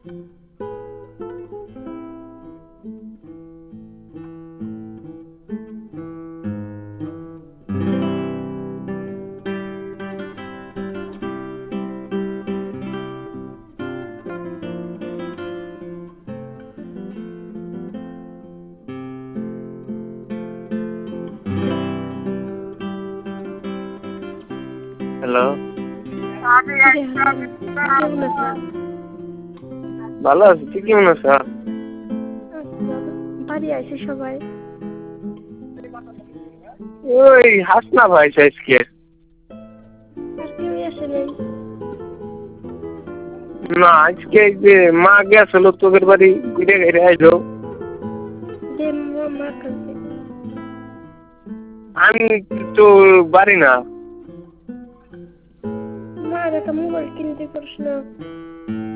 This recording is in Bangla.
হ্যালো, কেমন আছো? ভালো আছি, তুই কেমন আছো? বাড়ি আইছে সবাই। ওই হাসনা ভাই আজকে। আর কেউ আসে নাই। না, আজকে এই যে মা গেছিল তোদের বাড়ি ঘুরে ঘুরে আইলো। দে মার কাছে। আমি তো বাড়ি না। মার একটা মোবাইল কিনতে পারিস না?